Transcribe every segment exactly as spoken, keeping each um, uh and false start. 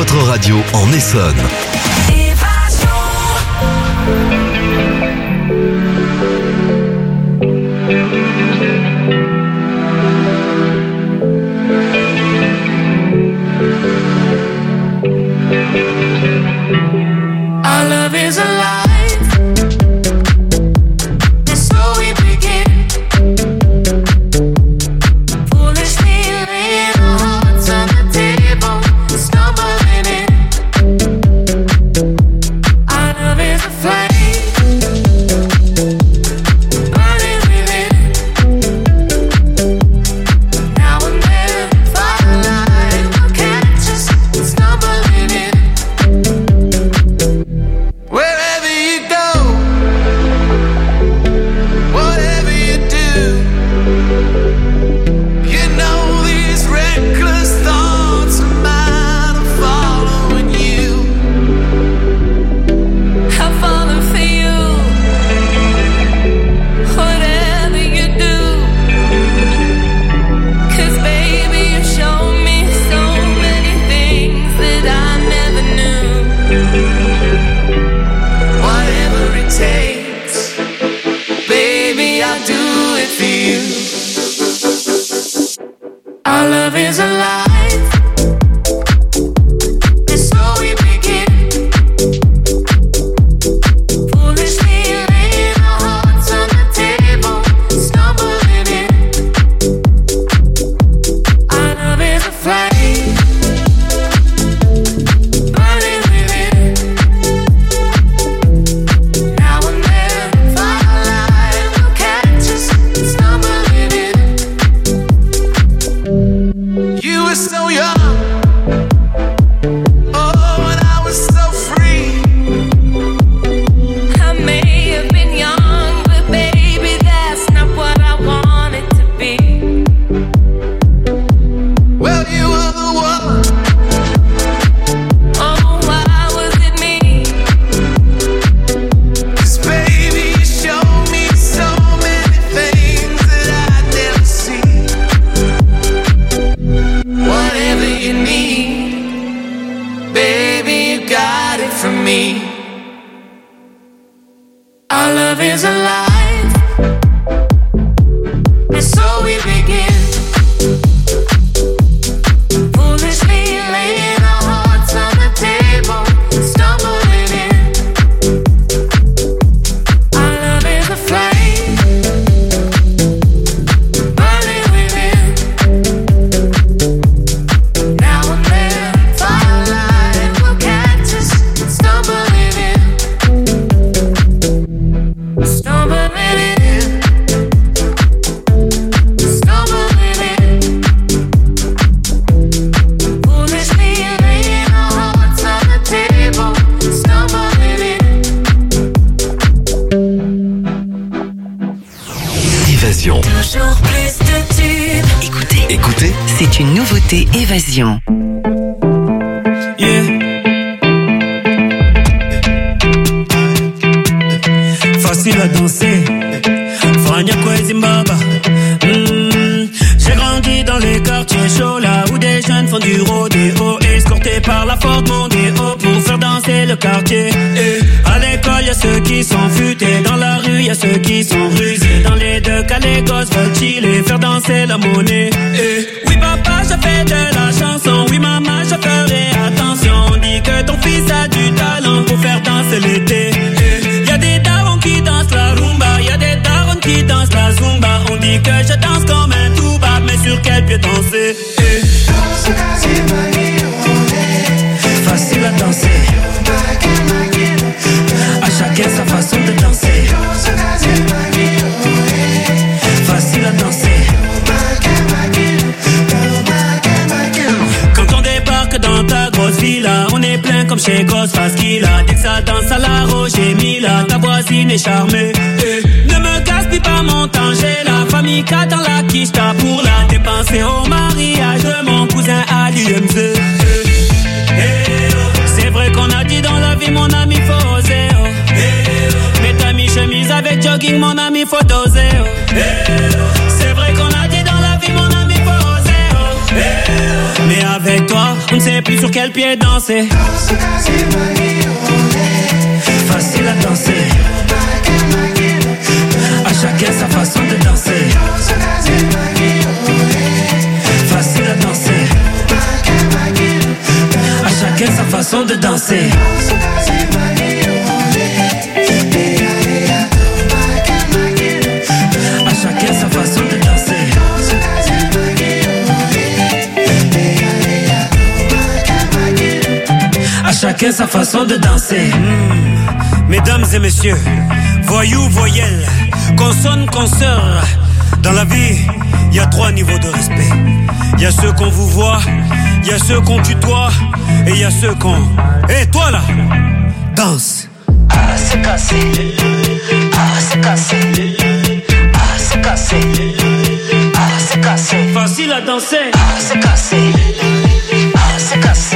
votre radio en Essonne. Our love is alive. Évasion. Yeah. Facile à danser. Fania Zimbabwe. Mm. J'ai grandi dans les quartiers chauds, là où des jeunes font du rodéo, escortés par la Ford Mondeo pour faire danser le quartier. Et à l'école, y'a ceux qui sont futés. Dans la rue, y'a ceux qui sont rusés. Dans les deux cas, les gosses veulent chiller, faire danser la monnaie. Et oui, papa, je fais de la chanson. Oui, maman, je ferai attention. On dit que ton fils a du talent pour faire danser l'été. Et y'a des darons qui dansent la rumba, y'a des darons qui dansent la zumba. On dit que je danse comme un tuba, mais sur quel pied danser? Et facile à danser. À chacun sa façon de danser. Facile à danser. Quand on débarque dans ta grosse villa, on est plein comme chez Ghostface Killah. Dès que ça danse à la Roger Mila, ta voisine est charmée. Et ne me gaspille pas mon temps, j'ai la famille K dans la quicheta pour la dépenser au mariage de mon cousin Ali M Z. C'est vrai qu'on a dit dans la vie, mon ami, faut oser. Oh. Mets ta mi-chemise avec jogging, mon ami, faut doser. Oh. C'est vrai qu'on a dit dans la vie, mon ami, faut oser. Oh. Mais avec toi, on ne sait plus sur quel pied danser. Facile à danser. À chacun sa façon de danser. Facile à danser. À chacun sa façon de danser. À chacun sa façon de danser. À chacun sa façon de danser. Mmh. Mesdames et messieurs, voyous, voyelles, consonnes, consoeurs. Dans la vie, il y a trois niveaux de respect. Il y a ceux qu'on vous voit, il y a ceux qu'on tutoie, et il y a ceux qu'on... Hé, hey, toi là, danse. Ah, c'est cassé. Ah, c'est cassé. Ah, c'est cassé. Ah, c'est cassé. Facile à danser. Ah, c'est cassé. Ah, c'est cassé.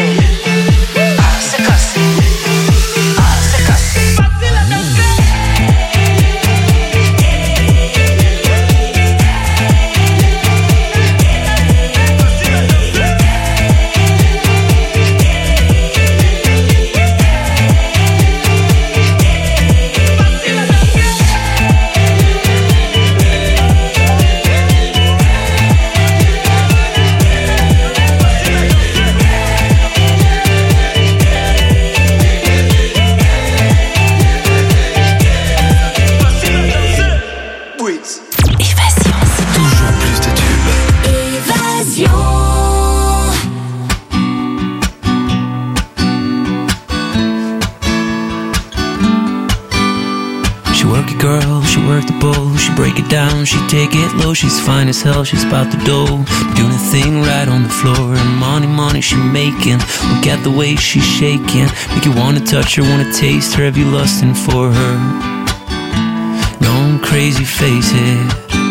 She take it low, she's fine as hell, she's about the dough. Doing a thing right on the floor, and money, money she making. Look at the way she's shaking, make you wanna touch her, wanna taste her, have you lusting for her? Going crazy, face it.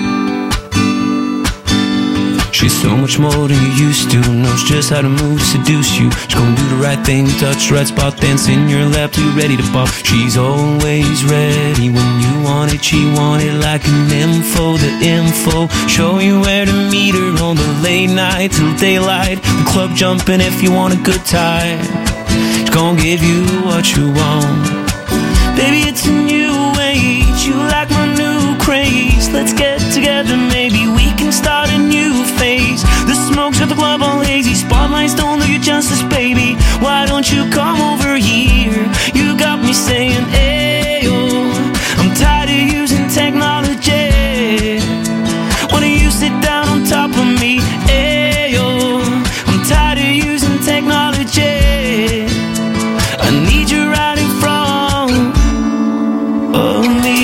She's so much more than you used to, knows just how to move, seduce you. She's gonna do the right thing, touch the right spot, dance in your lap, too ready to pop. She's always ready when you want it, she want it like an info, the info. Show you where to meet her on the late night till daylight. The club jumping if you want a good time. She's gonna give you what you want. Baby, it's a new age, you like my new craze. Let's get together, maybe we can start a new phase. The smoke's got the club all hazy, spotlights don't do you justice, baby. Why don't you come over here? You got me saying, ayo, I'm tired of using technology. Why don't you sit down on top of me? Ayo, I'm tired of using technology. I need you right in front of me.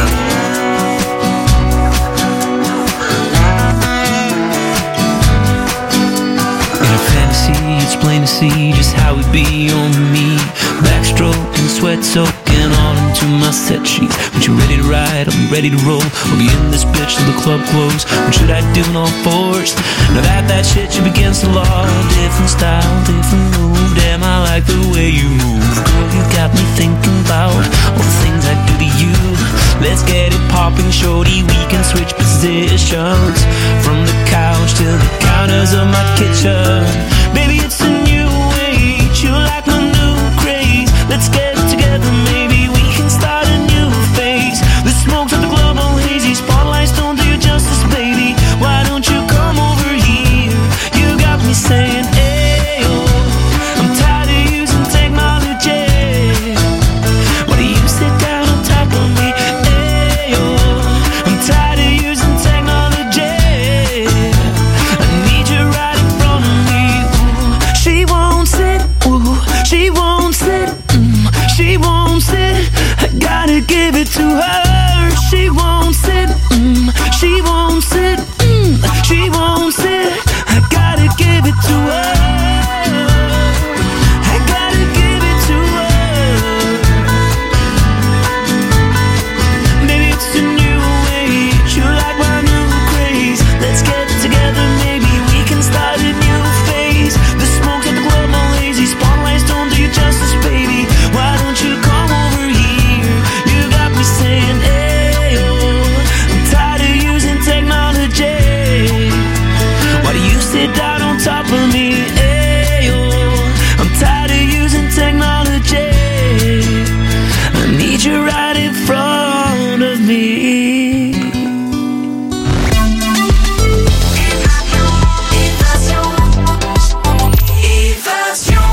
It's plain to see just how it be on me. Backstroke and sweat soaking all into my set sheets. When you're ready to ride, I'll be ready to roll. I'll be in this bitch till the club close. What should I do on fours? Now that that shit should be against the law. Different style, different move. Damn, I like the way you move. Girl, you got me thinking about all the things I do to you. Let's get it popping, shorty. We can switch positions from the couch to the counters of my kitchen. Baby, it's a new age, you like my new craze. Let's get together, maybe we can start a new phase. The smoke's at the club all hazy, spotlights don't do you justice, baby. Why don't you come over here? You got me saying, ayo, I'm tired of using technology. Why do you sit down on top of me? Ayo, I'm tired of using technology. I need you right in front of me. She won't sit, ooh, she won't sit, mm, she won't sit. I gotta give it to her. She won't sit, mm, she won't sit, mm, she won't sit. I gotta give it to her. I gotta give it to her. Maybe it's a new age, you like my new craze. Let's get together, maybe we can start a new phase. The smoke's at the club all lazy, spotlights don't do you justice, baby. Why don't you come over here? You got me saying, ayo, technology. I need you right in front of me. Évasion, évasion.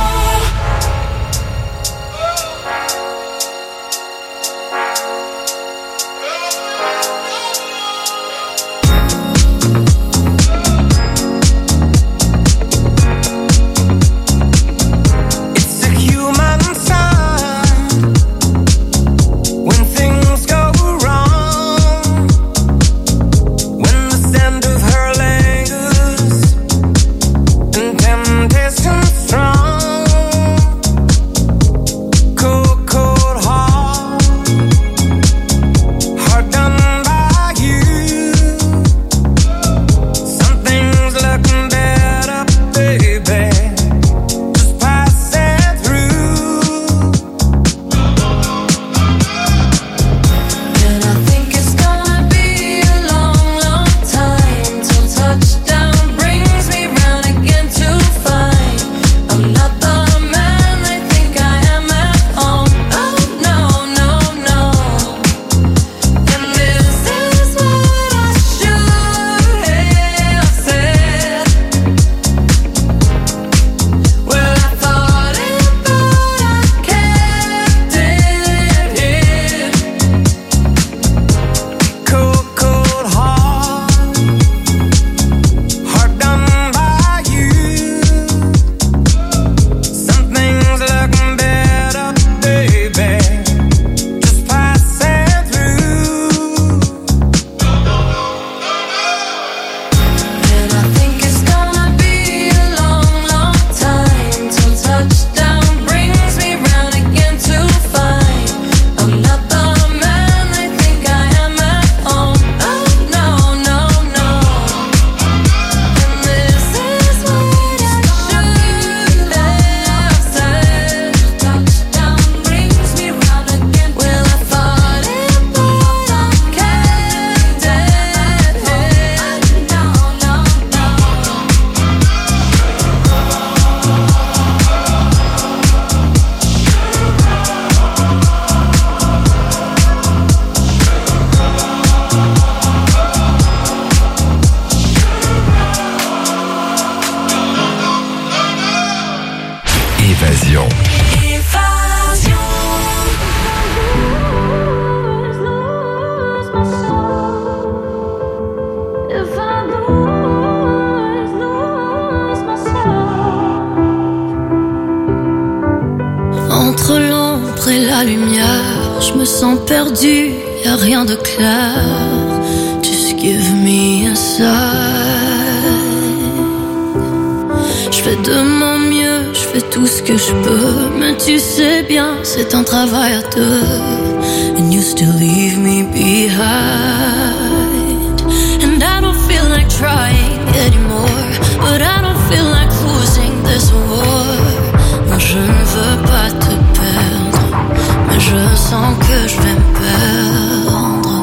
Perdu, y'a rien de clair. Just give me a sign. Je fais de mon mieux, je fais tout ce que je peux, mais tu sais bien, c'est un travail à deux. And you still leave me behind. And I don't feel like trying anymore, but I don't feel like losing this war. Moi je ne veux pas te perdre, mais je sens que je vais me perdre.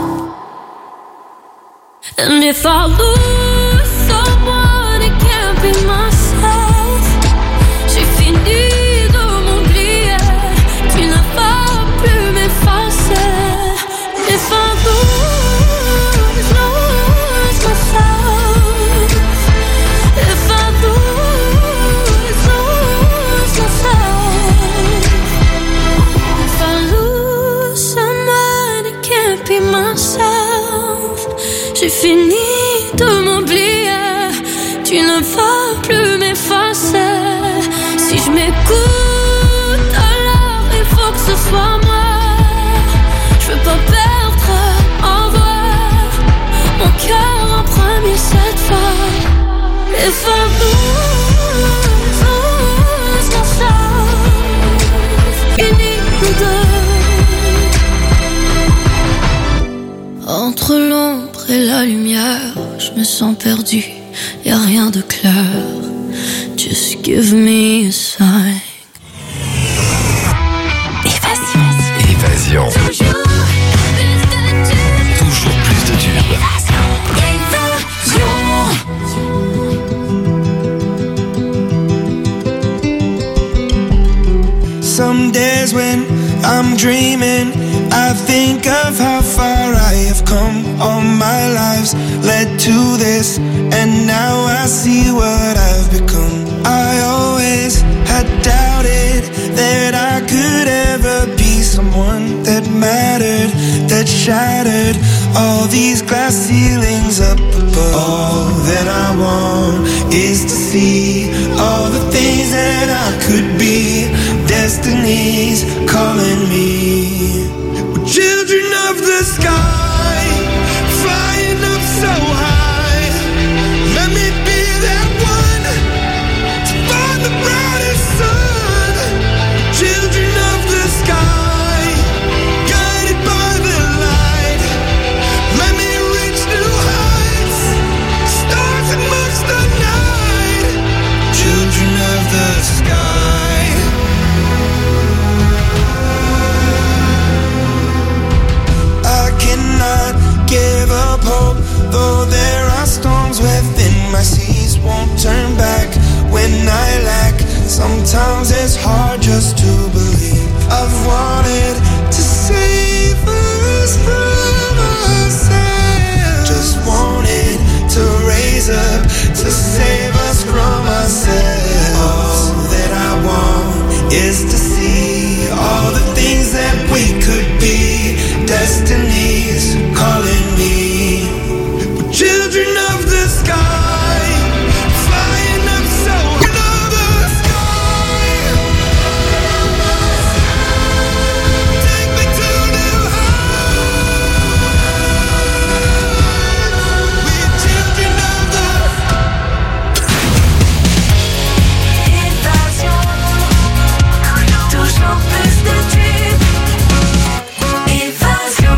And if I lose someone, it can't be myself. J'ai fini de m'oublier, tu ne vas plus m'effacer. And if I lose, lose myself. If I lose, lose myself. If I lose someone, it can't be myself. J'ai fini de m'oublier, tu ne vas plus m'effacer. Si je m'écoute, alors il faut que ce soit moi. Je veux pas perdre en vrai mon cœur en premier cette fois. If I lose, lose myself. Fini nous deux. Entre l'ombre et la lumière, je me sens perdu, y'a rien de clair. Just give me a sign. Évasion. Évasion. Toujours plus de tubes. Toujours plus de tubes. Évasion. Some days when I'm dreaming, I think of how far I have come. All my lives led to this, and now I see what I've become. I always had doubted that I could ever be someone that mattered, that shattered all these glass ceilings up above. All that I want is to see all the things that I could be. Destiny's calling me. We're children of the sky, flying up so high. Let me be that one to find the brightest sun. Children of the sky, guided by the light. Let me reach new heights, stars amongst the night. Children of the sky. I cannot give up hope, though there are storms within my seas. Won't turn back when I lack. Sometimes it's hard just to believe. I've wanted to save us from ourselves. Just wanted to raise up to save us from ourselves. All that I want is to see all the things that we could be. Destiny's calling me. We're children of the sky, flying up so high. The sky, take me to new heights. We're children of the Évasion, toujours plus de tubes. Évasion.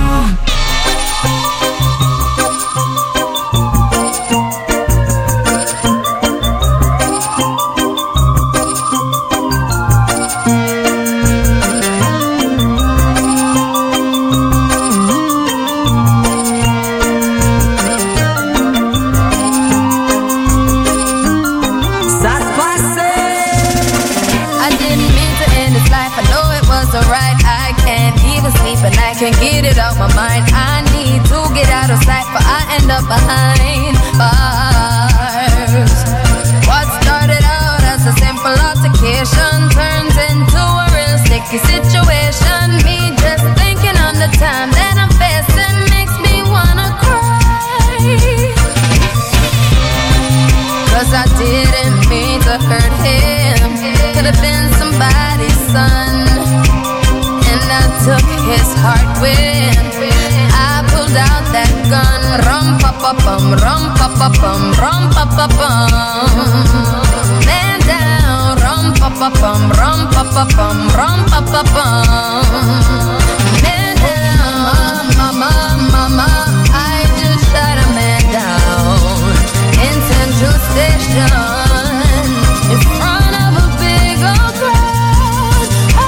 I didn't mean to end this life. I know it wasn't right. I can't even sleep and I can't get it out my mind. I need to get out of sight, but I end up behind bars. What started out as a simple altercation turns into a real sticky situation. Me just thinking on the time that I'm facing makes me wanna cry. Cause I didn't mean to hurt him. Could've been somebody's son. And I took his heart when I pulled out that gun. Rum pa pa pum, rum pa pa pum, rum pa pa pum. Man down, rum pa pa pum, rum pa pa pum, rum pa pa pum. Man down, mama, mama, I just shot a man down in Central Station. In front of a big old crowd. I,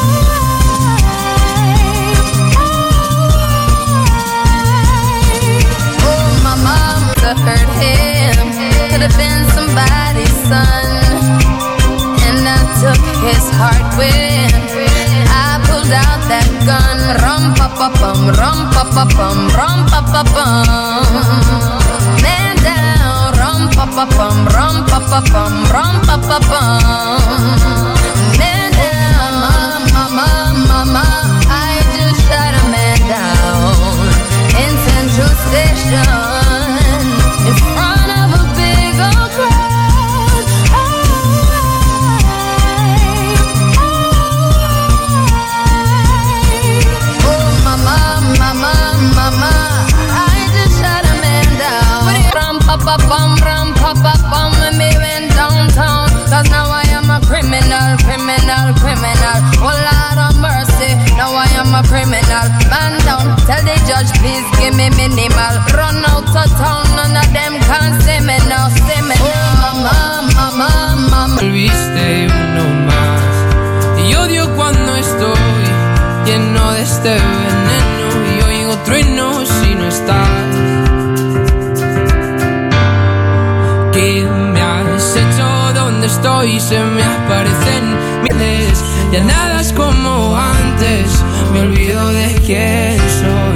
I, oh, my mom hurt him. Could've been somebody's son. And I took his heart when I pulled out that gun. Rum pa pa pum, rum pa pa pum, rum pa pa pum. Man down, rum pa pa pum, rum pa pa pum, rum pa pa pum. Man down, mama, mama, I just shot a man down in Central Station in front of a big old crowd. I, I, oh, mama, mama, mama, I just shot a man down. Rum pa pa pum, rum pa pa pum, and me went downtown. Cause now I am a criminal, criminal, criminal. Oh Lord of mercy, now I am a criminal. Man down, tell the judge please give me minimal. Run out of town, none of them can see me now, see me now. Mama, mama, mama. Volviste uno más y odio cuando estoy lleno de este veneno y oigo truenos si no estás. ¿Qué me has hecho? ¿Dónde estoy? Se me aparecen Ya nada es como antes, me olvido de quién soy.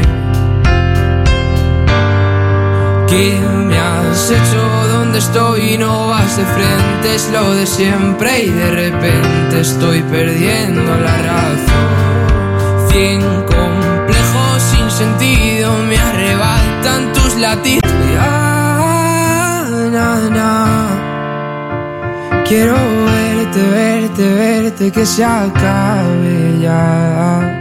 ¿Qué me has hecho? ¿Dónde estoy? No vas de frente, es lo de siempre y de repente estoy perdiendo la razón. Cien complejos sin sentido me arrebatan tus latidos. Ah, na, na. Quiero verte, verte, verte, que se acabe ya.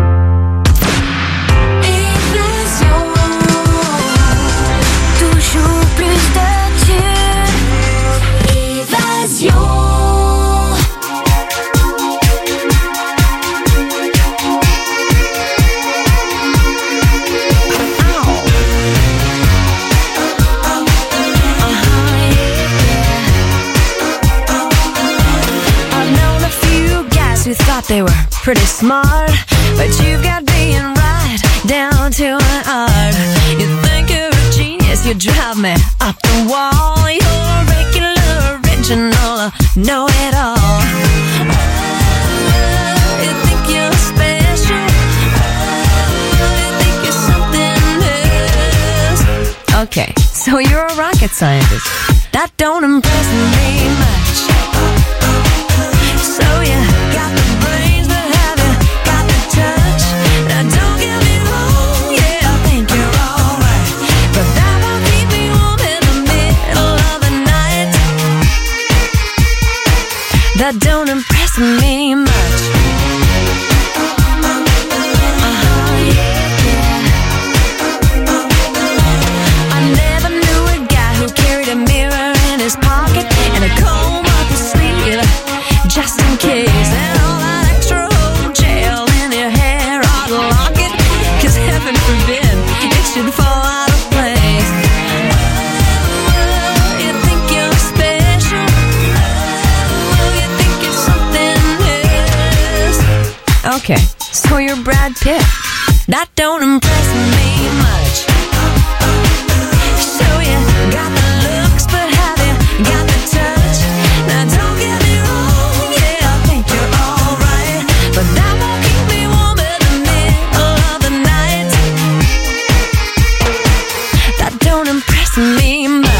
Who thought they were pretty smart, but you got being right down to an art. You think you're a genius, you drive me up the wall. You're regular, original, know-it-all. Oh, you think you're special. Oh, you think you're something else. Okay, so you're a rocket scientist. That don't impress me much. So you got the brains, but have you got the touch? Now don't get me wrong, yeah, I think you're alright, but that won't keep me warm in the middle of the night. That don't impress me much. Uh-huh, yeah, yeah. I never knew a guy who carried a mirror in his pocket and a comb up his sleeve, just in case. And all that extra old gel in your hair, I'd lock it, cause heaven forbid it should fall out of place. Oh, you think you're special. Oh, you think you're something else. Okay, so you're Brad Pitt. That don't impress me much. So you got the looks, but have you got the touch? Now don't get me wrong, yeah, I think you're alright, but that won't keep me warm in the middle of the night. That don't impress me much.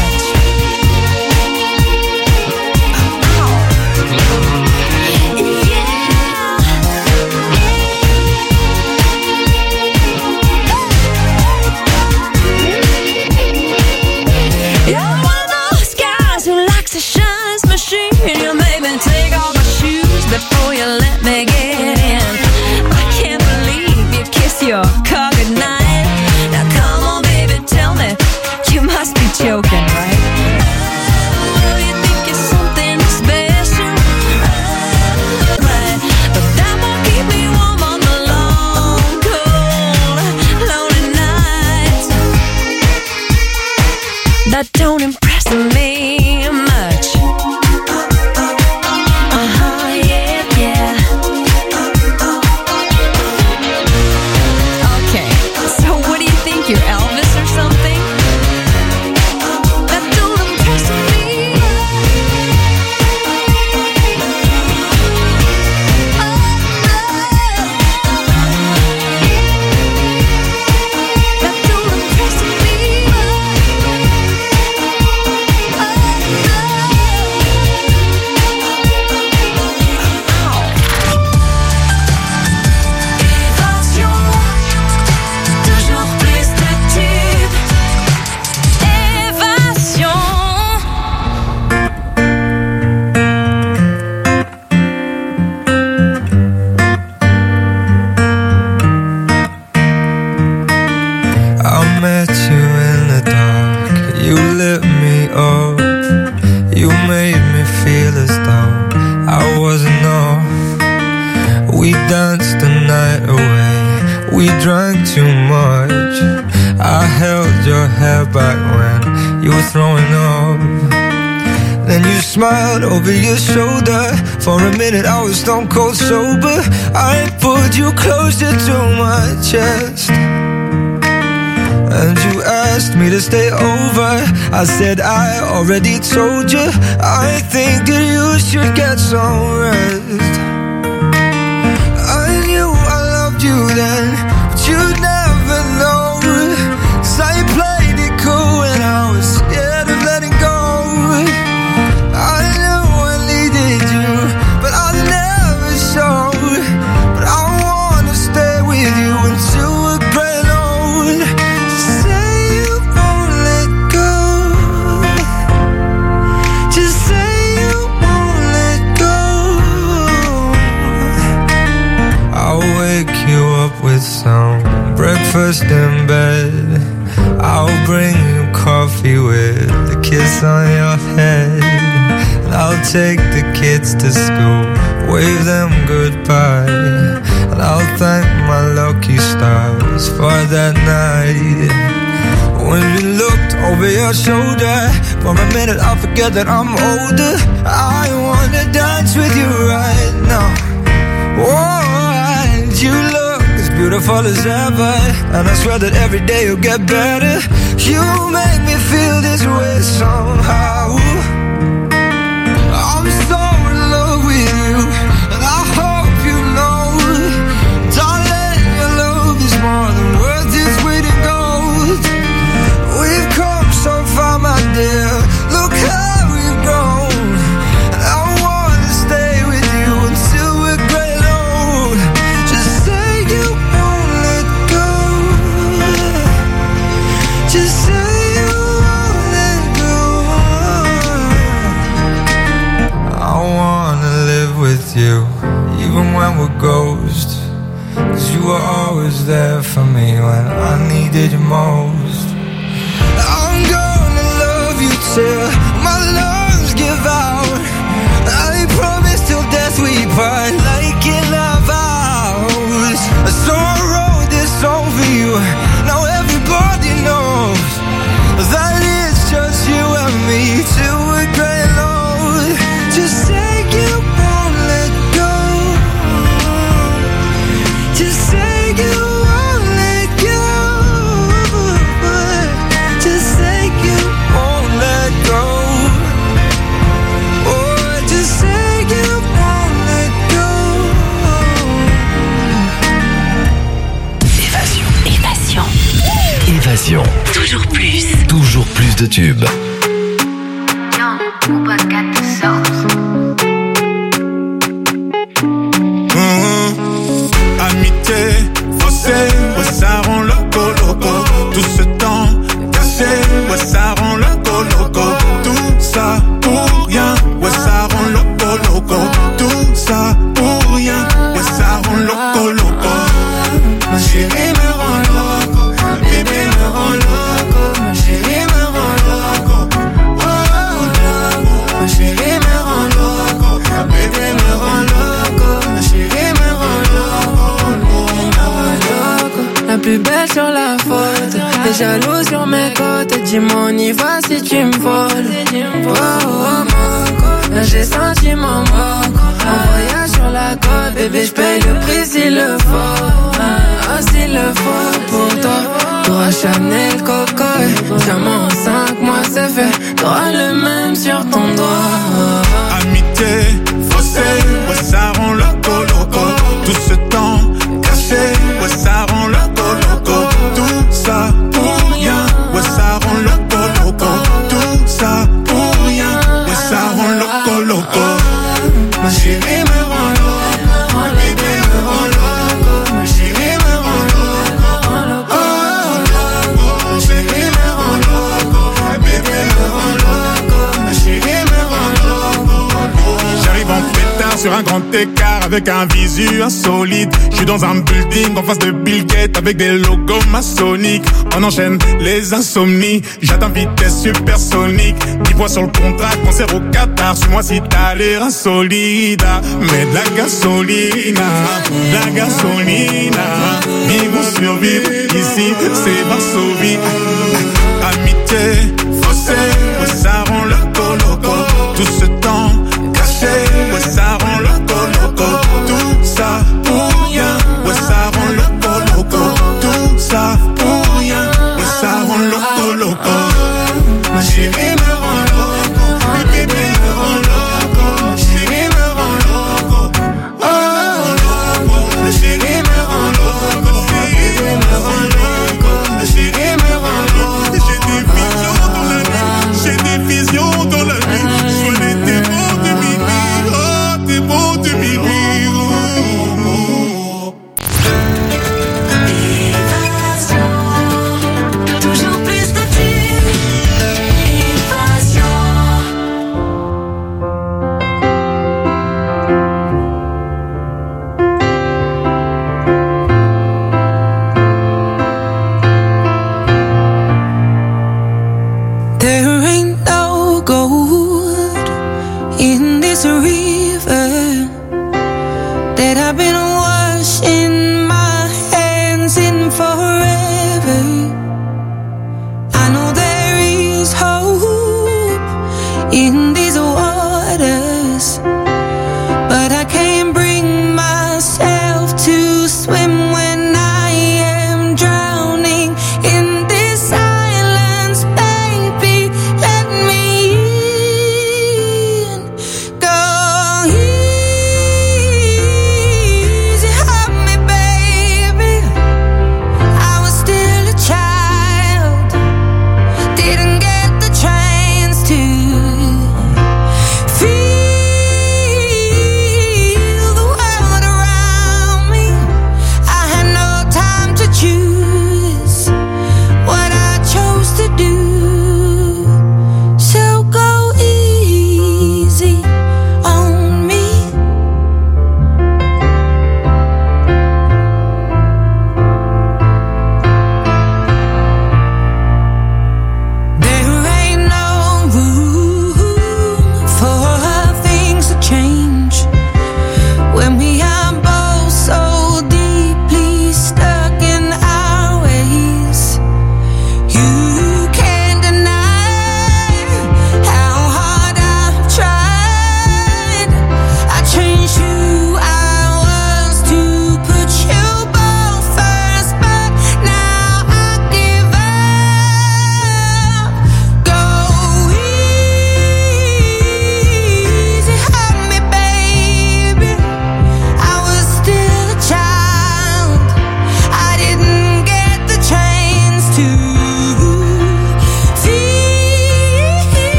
You're one of those guys who likes to shine his machine. You made me take off my shoes before you let me get in. I can't believe you kiss your car goodnight. Now come on, baby, tell me, you must be joking, right? Oh, you think you're something special. Oh, right, but that won't keep me warm on the long, cold, lonely nights. That don't impress me much. Uh-huh, yeah, yeah. Okay, so what do you think, you're Elvis or something? That don't impress me. Oh, no. That don't impress me. Toujours plus de tubes. Évasion. I met you in the dark, you lit me up, you made me feel as though I wasn't off. We danced the night away, we drank too much. I held your hair back when you were throwing up. Then you smiled over your shoulder. For a minute I was stone cold sober. I pulled you closer to my chest. and you asked me to stay over. I said I already told you, I think that you should get some rest. I knew I loved you then, but you'd never know, 'cause I played it cool and I was scared of letting go. I knew I needed you, but I never showed. But I wanna stay with you until we're gray old. Just say you won't let go. Just say you won't let go. I'll wake you up with some breakfast in bed. I'll bring you coffee with a kiss on your head. And I'll take the kids to school, wave them goodbye. And I'll thank my lucky stars for that night. When you looked over your shoulder, for a minute I forget that I'm older. I wanna dance with you right now. Oh, and you look as beautiful as ever, and I swear that every day you'll get better. You make me feel this way somehow. I'm so in love with you, and I hope you know, darling, your love is more than worth its weight in gold. We've come so far, my dear, look how we've grown. And I wanna stay with you until we're gray old. Just say you won't let go. Just say you won't let go. I wanna live with you, even when we're ghosts. 'Cause you were always there for me when I needed you most. I'm gonna love you till my lungs give out. I promise till death we part, like in our vows. So I wrote this song for you, now everybody knows that it's just you and me till we're gray and old. Just say you won't let go. Just say you won't let go. Just say you won't let go. Oh, just say you won't let go. Évasion. Évasion. Évasion. Toujours plus. Toujours plus de tubes. Young, Uber got the sauce. Mmh. Amitié, faussée, ouais ça rend loco loco. Tout ce temps caché, ouais ça rend loco loco. Tout ça pour rien, ouais ça rend loco loco. Tout ça pour rien, ouais ça rend loco loco. Ma chérie me rend loco, bébé me rend loco. Ma chérie me rend loco, oh loco. Ma chérie me rend loco, bébé me rend loco. Ma chérie me rend loco. La plus belle sur la photo, les jaloux sur mes côtes. Dis-moi on y va si tu me voles. Oh, oh, moco, là j'ai senti mon moco. Un voyage sur la côte, bébé j'paye le prix s'il le faut. Ah, s'il le faut pour toi. T'auras Chanel, Coco, diamant en cinq mois c'est fait. T'auras le même sur ton doigt. Amitié, faussée, ouais ça rend loco loco. Tout ce temps caché, ouais ça rend loco loco. Tout ça pour rien, ouais ça rend loco loco. Tout ça pour rien, ouais ça rend loco loco. Ma chérie me rend loco, mon bébé me rend loco. Ma chérie me rend loco, oh loco. Ma chérie me rend loco, bébé me rend loco. Ma chérie me rend loco. J'arrive en pétard sur un grand écart avec un visu insolite. J'suis dans un building en face de Bill Gates avec des logos maçonniques. On enchaîne les insomnies, j'atteins vitesse supersonique. dix points sur le contrat, concert au Qatar. Suis-moi si t'as l'air insolide. Mais de la gasolina, de la gasolina. Vivons survivre, ici c'est Varsovie. Amitié, faussée, ouais ça rend loco loco. Tout ce temps caché, ouais ça rend loco loco. Tout ça pour rien, ouais ça rend loco loco. Tout ça pour rien, ouais ça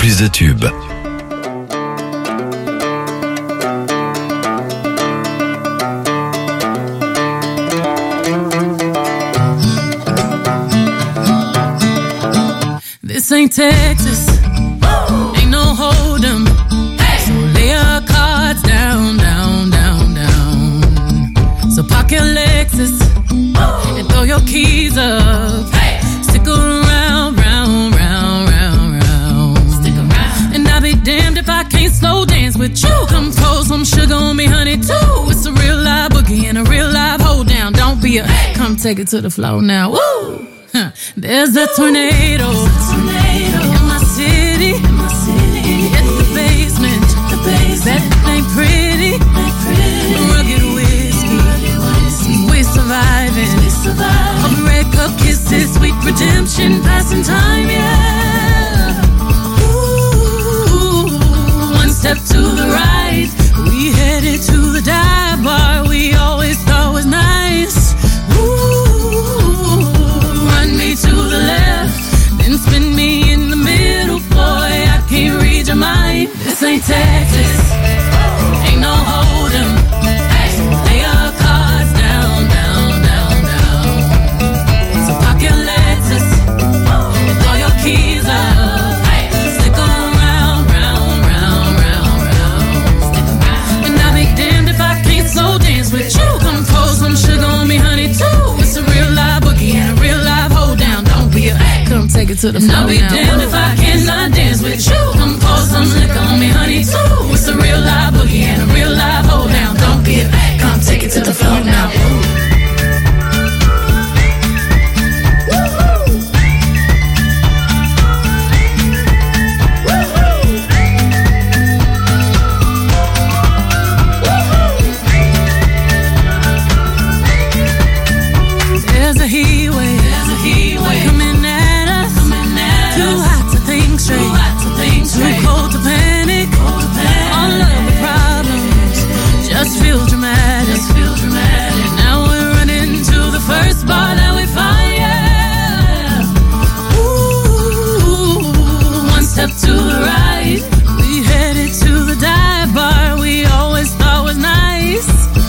plus de tubes. This ain't Texas, ain't no hold'em. So lay your cards down, down, down, down. So park your Lexus and throw your keys up. Stick around, round, round, round, round. Stick around. And I'll be damned if I can't slow dance with you. Come pour some sugar on me, honey, too. It's a real live boogie and a real live hold down. Don't be a, come take it to the floor now. Woo! Huh. There's a tornado, tornado in my city, in my city. At the basement, the basement. That ain't pretty, ain't pretty. Rugged whiskey, rugged whiskey. We surviving, we surviving. All the red cup kisses, sweet redemption, passing time, yeah. Ooh, one step to the right, we headed to the dive bar we always thought was nice. Ooh. To the left, then spin me in the middle, boy, I can't read your mind. This ain't Texas, ain't no hold'em. Lay your cards down, down, down, down. So park your Lexus and throw your keys up. Stick around, round, round, round, round. And I'll be damned if I can't slow dance with you. Come pour some sugar on me, honey, too. It's a real live boogie and a real live hold down. Don't be a, come take it to the floor. I'll be damned if I cannot dance with you. Come pour some liquor on me, honey, too. It's a real live boogie and a real live hold down. Don't be a, come take it to the floor now. There's a heat wave, there's a heat wave coming at us, coming at too us. Hot to think straight, too hot to think straight, too cold to panic, cold to panic. All of the problems just feel dramatic, just feel dramatic. Now we're running to the first bar that we find, yeah. Ooh, one step to the right, we headed to the dive bar we always thought was nice.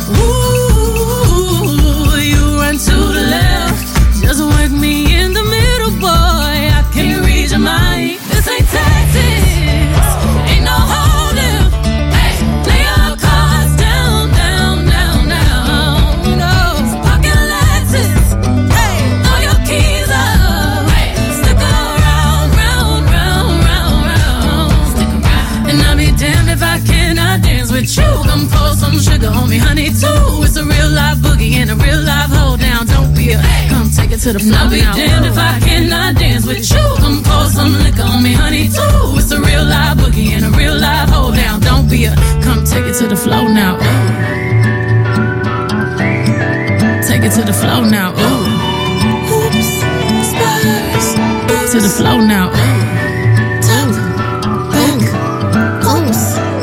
Ooh, you run to the left, just work me in the middle, boy, I can't read your mind. This ain't Texas, ain't no hold'em. Lay your cards down, down, down, down. No, so park your Lexus, throw your keys up. Stick around, round, round, round, round. Stick around. And I'll be damned if I cannot dance with you. Come pour some sugar on me, honey, too. It's a real live boogie and a real live hold down. Don't be a, come take it to the floor. I'll be damned if I cannot dance with you. Come pour some liquor on me, honey, too. It's a real live boogie and a real live hold down. Don't be a, come take it to the floor now. Ooh. Take it to the floor now. Ooh. Oops, spurs. To the floor now. Ooh. Top, back, oops.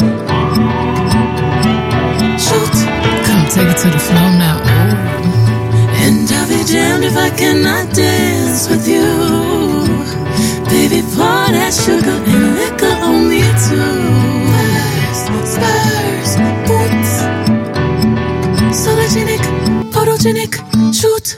Shoot, come take it to the floor now. Ooh. And I'll be damned if I cannot dance with you. Baby, pour that sugar and liquor on me too. Spurs, spurs, boots. Sologenic, photogenic, shoot.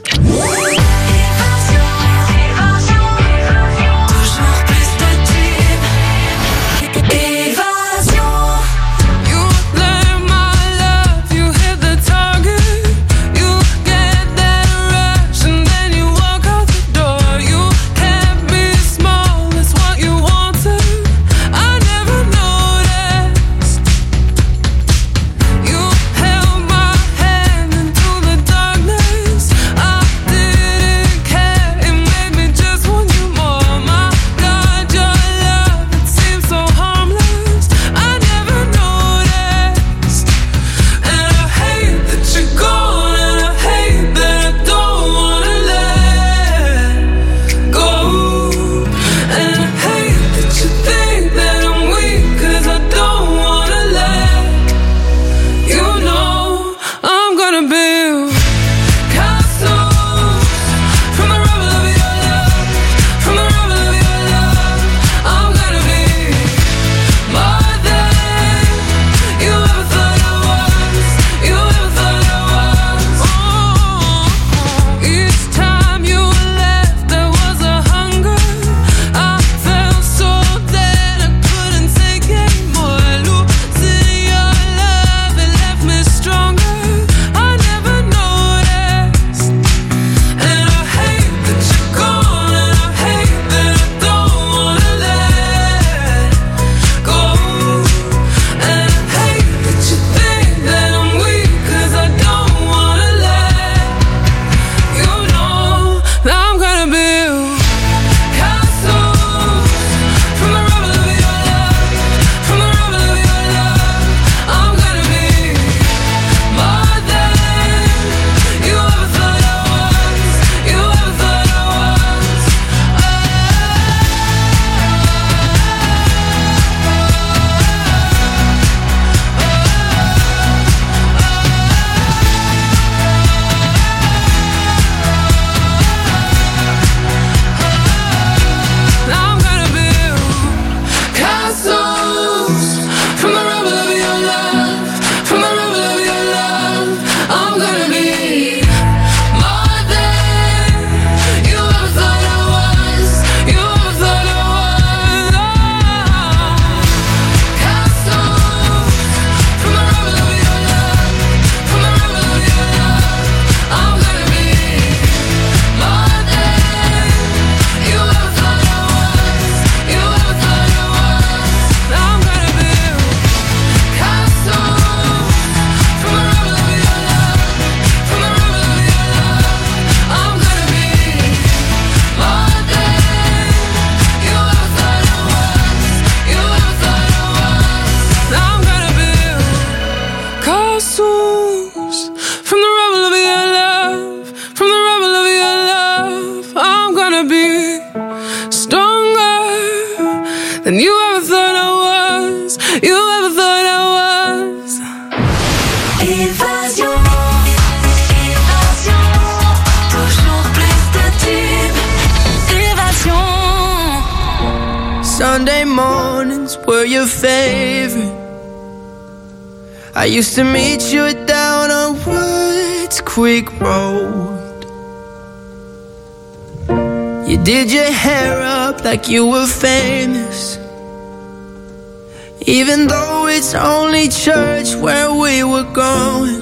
You held my hand into the darkness. I Sunday mornings were your favorite. I used to meet you down on Woods Creek Road. You did your hair up like you were famous, even though it's only church where we were going.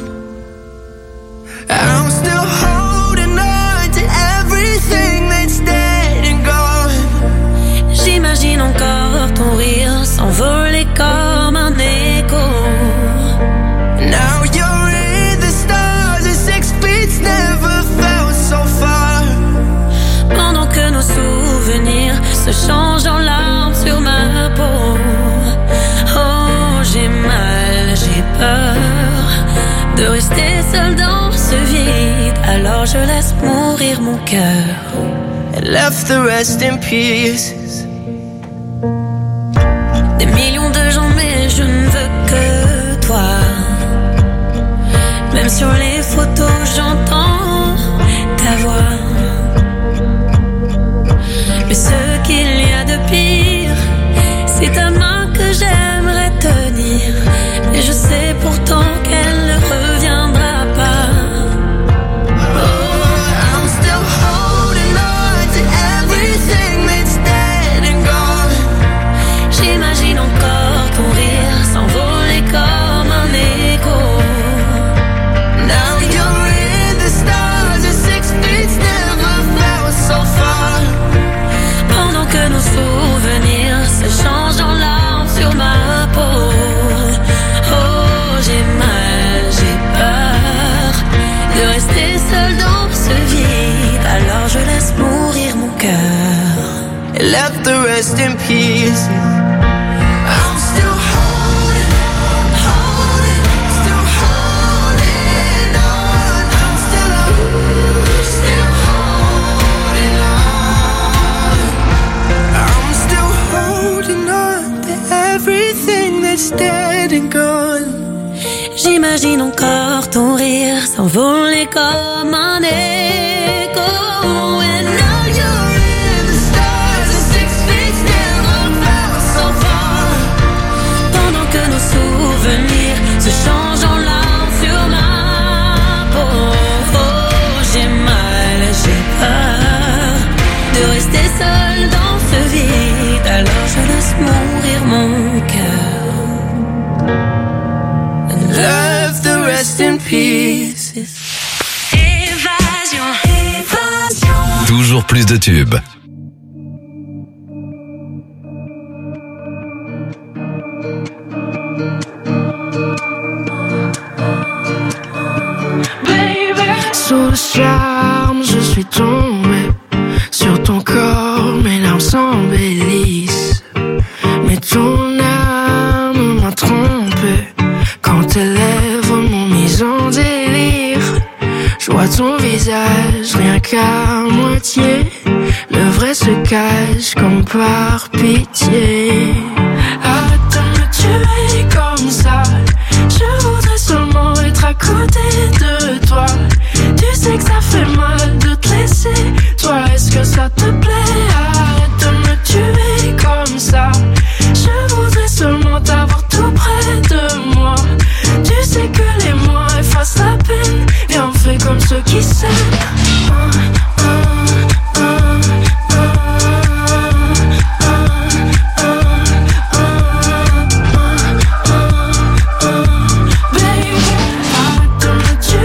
I'm still holding on to everything that's dead and gone. J'imagine encore ton rire s'envoler comme un écho. Now you're in the stars and six feet never felt so far. Pendant que nos souvenirs se changent en larmes sur ma peau. Oh, j'ai mal, j'ai peur de rester seule dans ce vide. Alors je laisse mourir mon cœur. And left the rest in pieces. Des millions de gens mais je ne veux que toi. Même sur les photos j'entends ta voix. Mais ce qu'il y a de pire, c'est ta main que j'aimerais tenir. Et je sais pourtant qu'elle ne reviendra pas. Oh, I'm still holding on to everything that's dead and gone. J'imagine encore ton rire s'envoler comme un écho. Now you're in the stars and six feet never felt so far. Pendant que nos souvenirs se changent en larmes sur ma peau. Oh, j'ai mal, j'ai peur de rester seule dans ce vide. Alors je laisse mourir mon cœur. And left the rest in pieces. I'm still holding, holding, still holding on. I'm still, still holding on. I'm still holding on to everything that's dead and gone. J'imagine encore ton rire s'envoler comme un écho. And now you're in the stars and six feet never felt so far. Pendant que nos souvenirs se changent en larmes sur ma peau. Oh, j'ai mal, j'ai peur de rester seule dans ce vide. Alors je laisse mourir mon cœur. Left the rest in pieces. Évasion, évasion. Toujours plus de tubes. Sous le charme, je suis tombé sur ton corps, mes larmes s'embellissent. Mais ton âme m'a trompé quand tes lèvres m'ont mis en délire. Je vois ton visage rien qu'à moitié, le vrai se cache comme par pitié. Arrête de me tuer comme ça, je voudrais seulement être à côté de toi. Tu sais que ça fait mal de te laisser, toi est-ce que ça te plaît? Arrête de me tuer comme ça, je voudrais seulement t'avoir tout près de moi. Tu sais que les mois effacent la peine, viens on fait comme ceux qui s'aiment. Baby, arrête de me tuer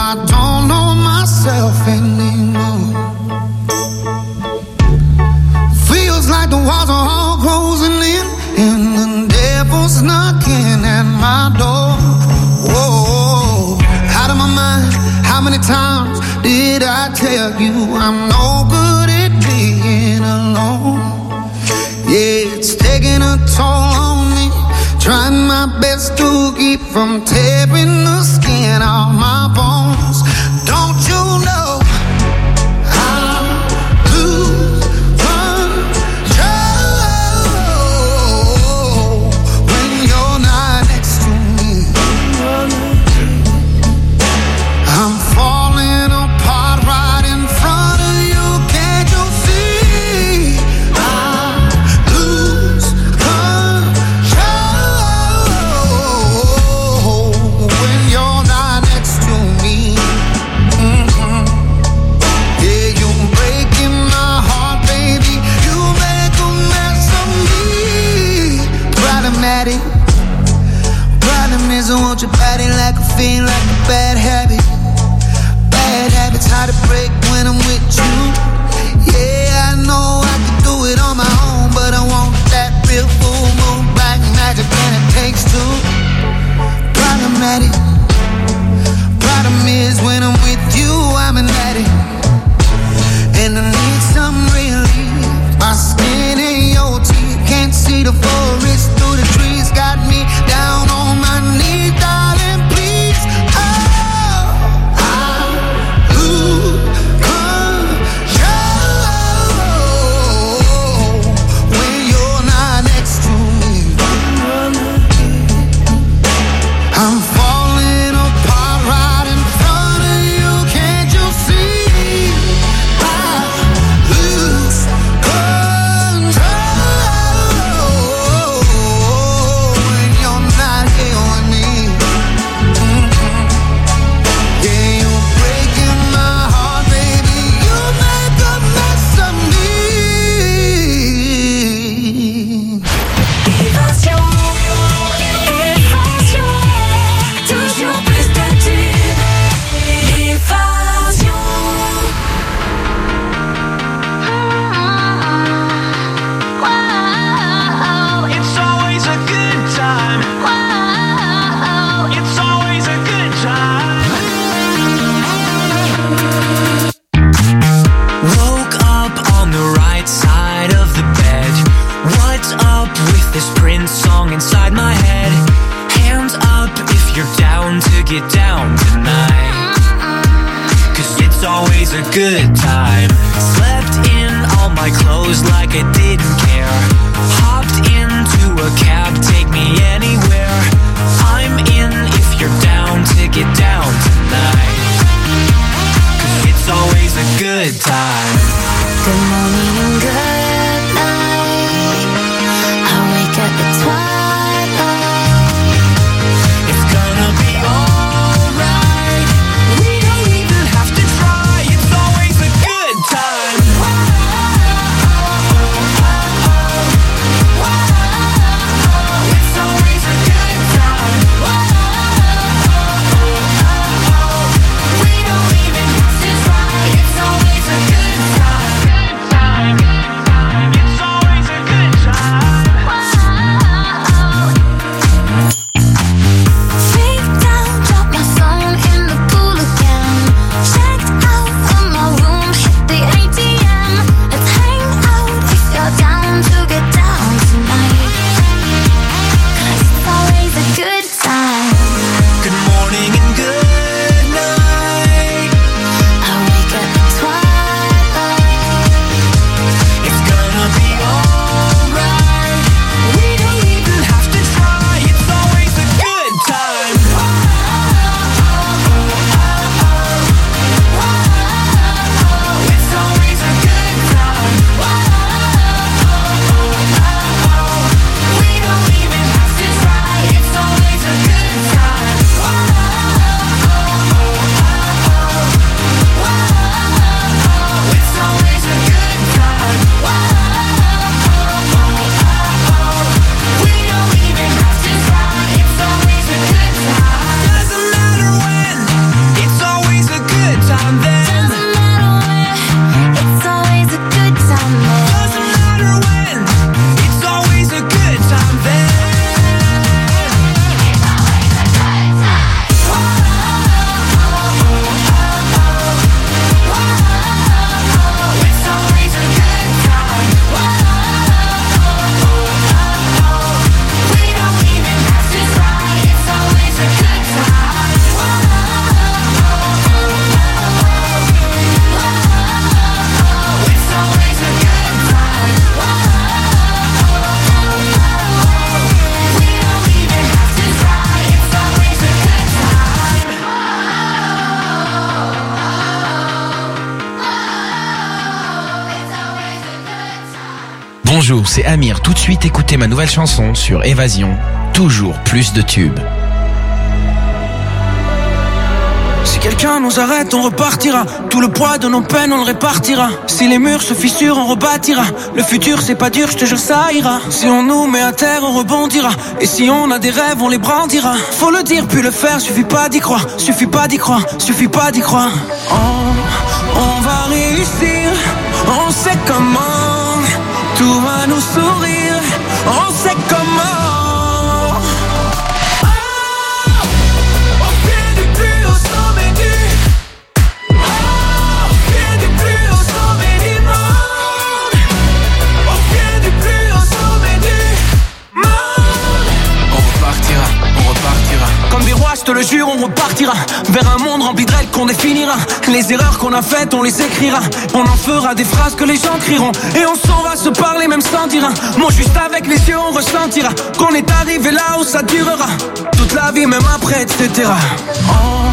I don't know myself anymore. Feels like the walls are all closing in, and the devil's knocking at my door. Whoa, out of my mind. How many times did I tell you I'm no good at being alone? Yeah, it's taking a toll on me, trying my best to keep from tearing the skin off my bones. Don't you know I lose control when you're not next to me? I'm falling apart right in front of you. Can't you see? I lose control when you're not next to me. Mm-hmm. Yeah, you're breaking my heart, baby. You make a mess of me. Problematic. Problem is I want your body like a fiend, like a bad habit. Bad habits hard to break when I'm with you. Yeah, I know I can do it on my own, but I want that real full moon black magic, and it takes two. Problematic. Problem is when I'm with you, I'm an addict, and I need some relief. My skin and your teeth, can't see the forest through the trees. Got me down on my knees, darling, please. Oh, I lose control when you're not next to me. I'm falling apart right in front of you. Can't you see? I lose control when you're not here with me. Mm-hmm. Yeah, you're breaking my heart, baby. You make a mess of me. Évasion, évasion, toujours plus de tubes. Évasion. Wow, it's always a good time. Wow, it's always a good time. Woke up on the right side of the bed. What's up with this Prince song inside my head? Hands up if you're down to get down tonight, 'cause it's always a good time. Slept in all my clothes like I didn't care. Hopped into a cab, take me anywhere. I'm in if you're down to get down tonight, 'cause it's always a good time. Good morning and good night. I wake up at twilight. It's gonna be alright. We don't even have to try. It's always a good time. It's always a good time. We don't even have to try. It's always a good time. Bonjour, c'est Amir. Tout de suite, écoutez ma nouvelle chanson sur Évasion. Toujours plus de tubes. Si quelqu'un nous arrête, on repartira. Tout le poids de nos peines, on le répartira. Si les murs se fissurent, on rebâtira. Le futur, c'est pas dur, je te jure, ça ira. Si on nous met à terre, on rebondira. Et si on a des rêves, on les brandira. Faut le dire, puis le faire, suffit pas d'y croire. Suffit pas d'y croire, suffit pas d'y croire. On, on va réussir, on sait comment. Tout va nous sourire, on sait comment. Comme des rois, je te le jure, on repartira vers un monde rempli de règles qu'on définira. Les erreurs qu'on a faites, on les écrira. On en fera des phrases que les gens crieront. Et on s'en va se parler même sans dire un mot. Juste avec les yeux, on ressentira qu'on est arrivé là où ça durera toute la vie, même après, et cetera. Oh.